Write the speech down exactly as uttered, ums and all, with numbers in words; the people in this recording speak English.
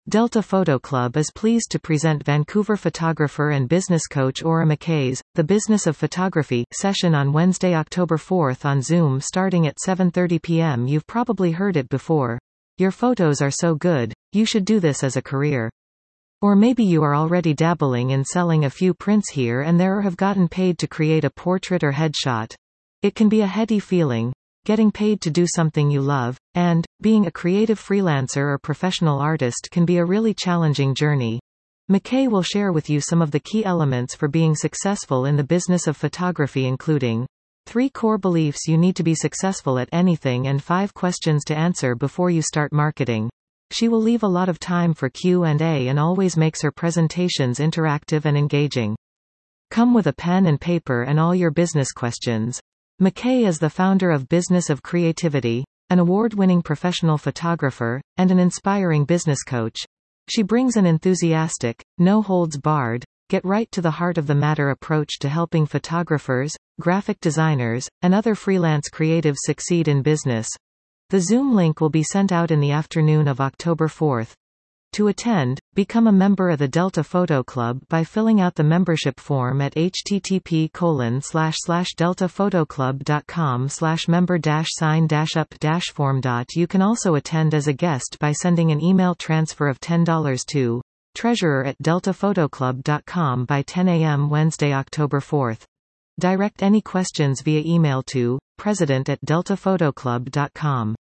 Delta Photo Club is pleased to present Vancouver photographer and business coach Aura McKay's The Business of Photography session on Wednesday, October fourth on Zoom starting at seven thirty p m You've probably heard it before. Your photos are so good, you should do this as a career. Or maybe you are already dabbling in selling a few prints here and there or have gotten paid to create a portrait or headshot. It can be a heady feeling, getting paid to do something you love, and being a creative freelancer or professional artist can be a really challenging journey. McKay will share with you some of the key elements for being successful in the business of photography, including three core beliefs you need to be successful at anything and five questions to answer before you start marketing. She will leave a lot of time for Q and A and always makes her presentations interactive and engaging. Come with a pen and paper and all your business questions. McKay is the founder of Business of Creativity, an award-winning professional photographer, and an inspiring business coach. She brings an enthusiastic, no-holds-barred, get-right-to-the-heart-of-the-matter approach to helping photographers, graphic designers, and other freelance creatives succeed in business. The Zoom link will be sent out in the afternoon of October fourth. To attend, become a member of the Delta Photo Club by filling out the membership form at h t t p colon slash slash delta photo club dot com slash member dash sign dash up dash form. You can also attend as a guest by sending an email transfer of ten dollars to treasurer at delta photo club dot com by ten a m Wednesday, October fourth. Direct any questions via email to president at delta photo club dot com.